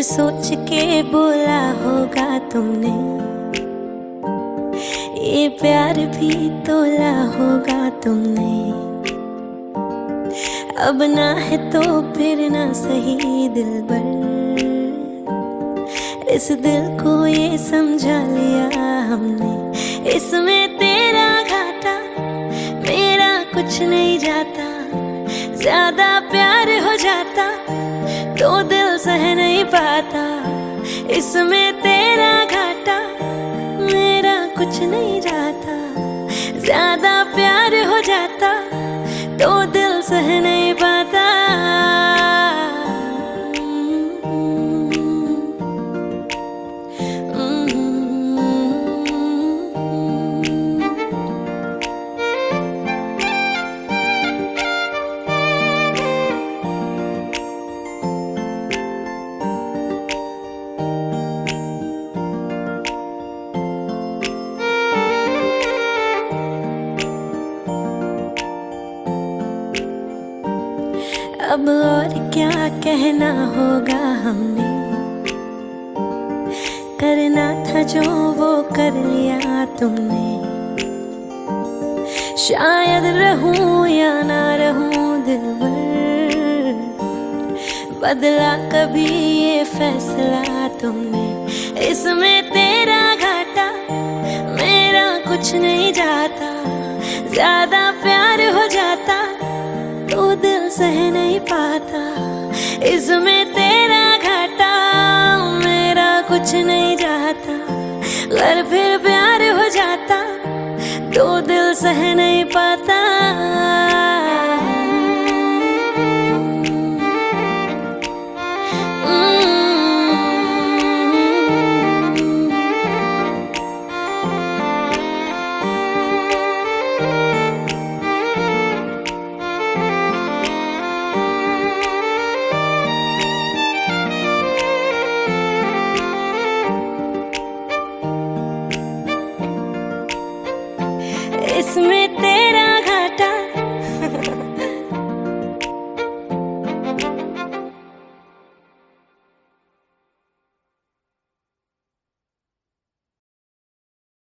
सोच के बोला होगा तुमने, ये प्यार भी तोला होगा तुमने। अब ना है तो फिर ना सही दिलबर, इस दिल को ये समझा लिया हमने। इसमें तेरा घाटा मेरा कुछ नहीं जाता, ज्यादा प्यार हो जाता तो दिल सह नहीं पाता। इसमें तेरा घाटा मेरा कुछ नहीं जाता, ज्यादा प्यार हो जाता तो दिल सह नहीं पाता। अब और क्या कहना होगा हमने, करना था जो वो कर लिया तुमने। शायद रहूं या ना रहूं दिलबर, बदला कभी ये फैसला तुमने। इसमें तेरा घाटा मेरा कुछ नहीं जाता, ज्यादा प्यार हो जाता तो दिल सह नहीं पाता। इसमें तेरा घाटा मेरा कुछ नहीं जाता, अगर फिर प्यार हो जाता तो दिल सह नहीं पाता। इसमें तेरा